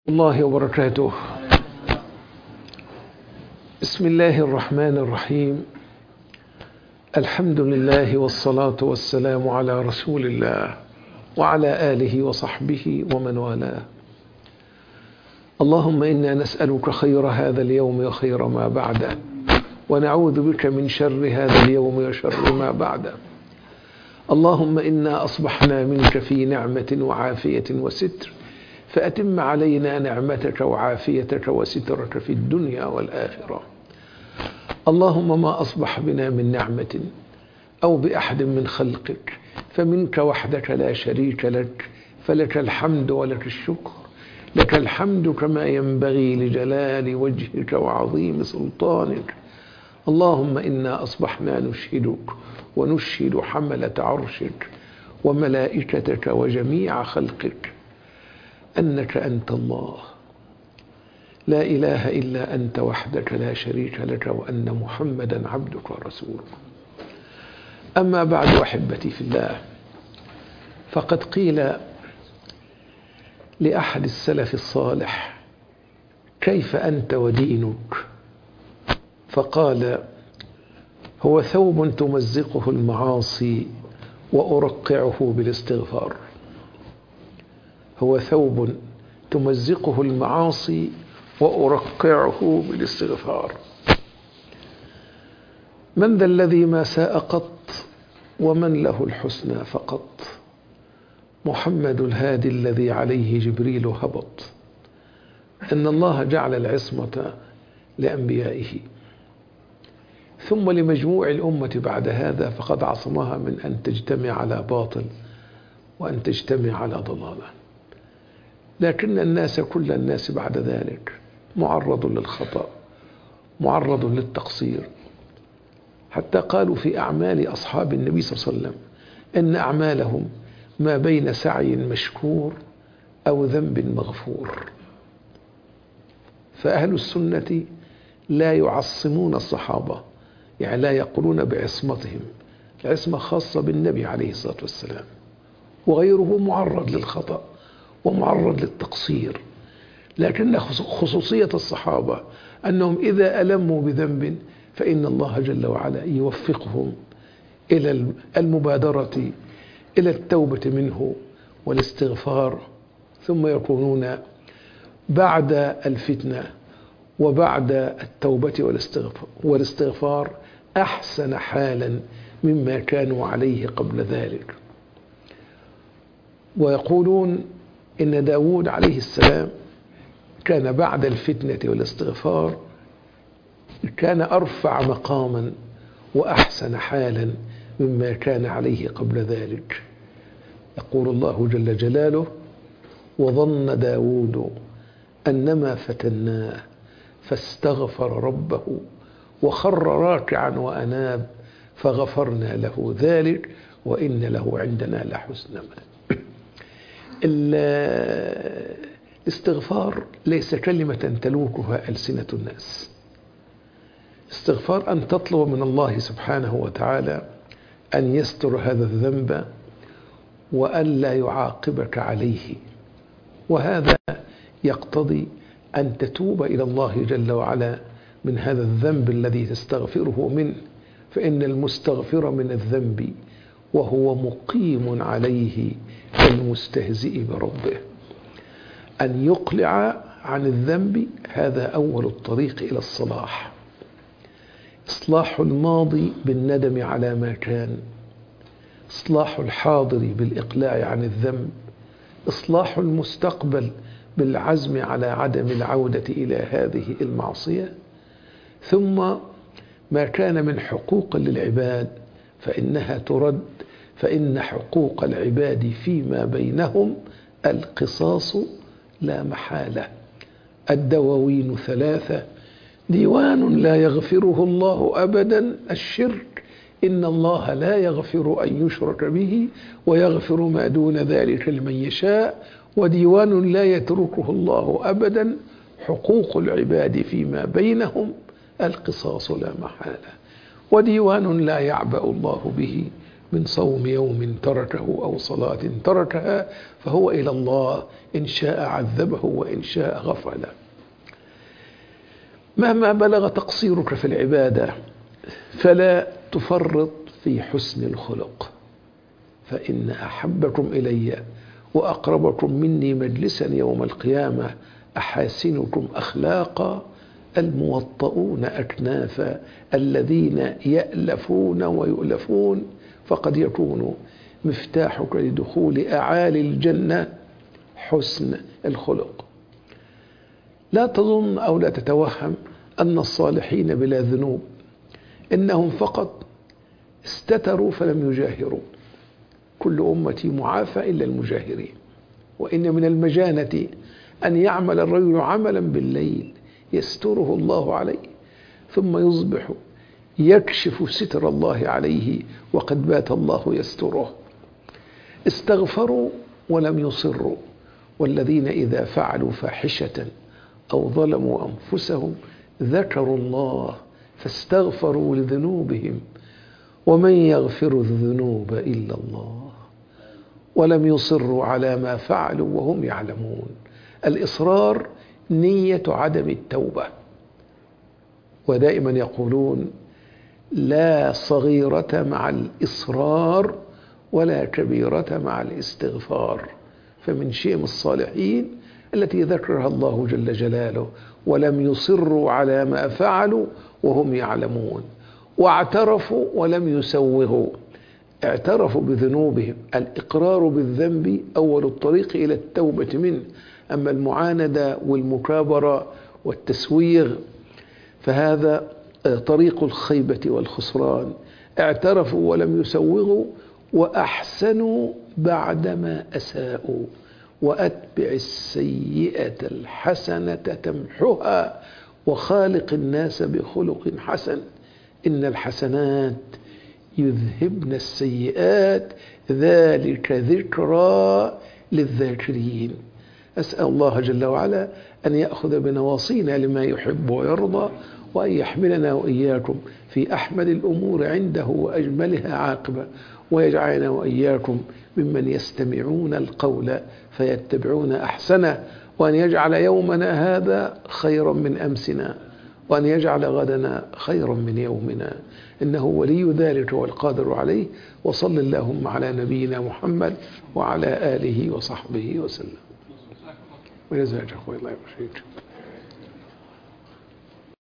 الله وبركاته. بسم الله الرحمن الرحيم. الحمد لله والصلاة والسلام على رسول الله وعلى آله وصحبه ومن والاه. اللهم إنا نسألك خير هذا اليوم وخير ما بعده، ونعوذ بك من شر هذا اليوم وشر ما بعده. اللهم إنا أصبحنا منك في نعمة وعافية وستر، فأتم علينا نعمتك وعافيتك وسترك في الدنيا والآخرة. اللهم ما أصبح بنا من نعمة أو بأحد من خلقك فمنك وحدك لا شريك لك، فلك الحمد ولك الشكر. لك الحمد كما ينبغي لجلال وجهك وعظيم سلطانك. اللهم إنا أصبحنا نشهدك ونشهد حملة عرشك وملائكتك وجميع خلقك أنك أنت الله، لا إله إلا أنت وحدك لا شريك لك، وأن محمدا عبدك ورسولك. أما بعد، أحبتي في الله، فقد قيل لأحد السلف الصالح: كيف أنت ودينك؟ فقال: هو ثوب تمزقه المعاصي وأرقعه بالاستغفار. هو ثوب تمزقه المعاصي وأرقعه بالاستغفار. من ذا الذي ما ساء قط ومن له الحسنى فقط؟ محمد الهادي الذي عليه جبريل هبط. أن الله جعل العصمة لأنبيائه، ثم لمجموع الأمة بعد هذا فقد عصمها من أن تجتمع على باطل وأن تجتمع على ضلالة. لكن الناس، كل الناس بعد ذلك معرض للخطأ، معرض للتقصير. حتى قالوا في أعمال أصحاب النبي صلى الله عليه وسلم إن أعمالهم ما بين سعي مشكور أو ذنب مغفور. فأهل السنة لا يعصمون الصحابة، يعني لا يقولون بعصمتهم. العصمة خاصة بالنبي عليه الصلاة والسلام، وغيره معرض للخطأ ومعرض للتقصير. لكن خصوصية الصحابة أنهم إذا ألموا بذنب فإن الله جل وعلا يوفقهم إلى المبادرة إلى التوبة منه والاستغفار، ثم يكونون بعد الفتنة وبعد التوبة والاستغفار أحسن حالا مما كانوا عليه قبل ذلك. ويقولون إن داود عليه السلام كان بعد الفتنة والاستغفار كان أرفع مقاما وأحسن حالا مما كان عليه قبل ذلك. يقول الله جل جلاله: وظن داود أنما فتناه فاستغفر ربه وخر راكعا وأناب فغفرنا له ذلك وإن له عندنا لحسن مآب. الاستغفار ليس كلمة تلوكها ألسنة الناس. استغفار أن تطلب من الله سبحانه وتعالى أن يستر هذا الذنب وأن لا يعاقبك عليه، وهذا يقتضي أن تتوب إلى الله جل وعلا من هذا الذنب الذي تستغفره منه، فإن المستغفر من الذنب وهو مقيم عليه المستهزئ بربه. أن يقلع عن الذنب هذا أول الطريق إلى الصلاح. إصلاح الماضي بالندم على ما كان، إصلاح الحاضر بالإقلاع عن الذنب، إصلاح المستقبل بالعزم على عدم العودة إلى هذه المعصية. ثم ما كان من حقوق للعباد فإنها ترد، فإن حقوق العباد فيما بينهم القصاص لا محالة. الدواوين ثلاثة: ديوان لا يغفره الله أبدا الشرك، إن الله لا يغفر أن يشرك به ويغفر ما دون ذلك لمن يشاء. وديوان لا يتركه الله أبدا حقوق العباد فيما بينهم القصاص لا محالة. وديوان لا يعبأ الله به من صوم يوم تركه أو صلاة تركها فهو إلى الله إن شاء عذبه وإن شاء غفر له. مهما بلغ تقصيرك في العبادة فلا تفرط في حسن الخلق، فإن أحبكم إلي وأقربكم مني مجلسا يوم القيامة أحاسنكم أخلاقا الموطؤون أكنافا الذين يألفون ويؤلفون، فقد يكون مفتاحك لدخول أعالي الجنة حسن الخلق. لا تظن أو لا تتوهم أن الصالحين بلا ذنوب، إنهم فقط استتروا فلم يجاهروا. كل أمتي معافى إلا المجاهرين. وإن من المجانة أن يعمل الرجل عملا بالليل يستره الله عليه ثم يصبح يكشف ستر الله عليه وقد بات الله يستره. استغفروا ولم يصروا، والذين إذا فعلوا فاحشة أو ظلموا أنفسهم ذكروا الله فاستغفروا لذنوبهم ومن يغفر الذنوب إلا الله ولم يصروا على ما فعلوا وهم يعلمون. الإصرار نية عدم التوبة، ودائما يقولون لا صغيرة مع الإصرار ولا كبيرة مع الاستغفار. فمن شيم الصالحين التي ذكرها الله جل جلاله ولم يصروا على ما فعلوا وهم يعلمون، واعترفوا ولم يسوغوا، اعترفوا بذنوبهم. الإقرار بالذنب أول الطريق إلى التوبة منه، أما المعاندة والمكابرة والتسويغ فهذا طريق الخيبة والخسران. اعترفوا ولم يسوغوا وأحسنوا بعدما أساءوا، وأتبع السيئة الحسنة تمحها وخالق الناس بخلق حسن إن الحسنات يذهبن السيئات ذلك ذكرى للذاكرين. أسأل الله جل وعلا أن يأخذ بنواصينا لما يحب ويرضى، وأن يحملنا وإياكم في أحمد الأمور عنده وأجملها عاقبة، ويجعلنا وإياكم ممن يستمعون القول فيتبعون أحسنه، وأن يجعل يومنا هذا خيرا من أمسنا، وأن يجعل غدنا خيرا من يومنا، إنه ولي ذلك والقادر عليه. وصل اللهم على نبينا محمد وعلى آله وصحبه وسلم. وجزاك الله خير.